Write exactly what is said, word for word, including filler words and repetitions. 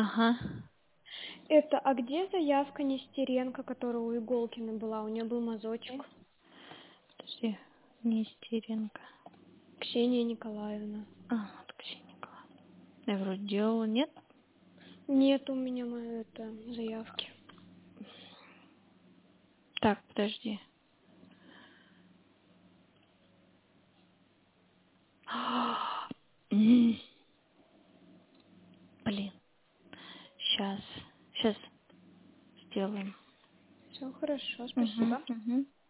Ага. Это, а где заявка Нестеренко, которая у Иголкиной была? У нее был мазочек. Подожди, Нестеренко. Ксения Николаевна. А, вот Ксения Николаевна. Я вроде делала, нет? Нет у меня моей это, заявки. Так, подожди. М. Блин. Сейчас. Сейчас сделаем. Все хорошо, Угу, спасибо. угу.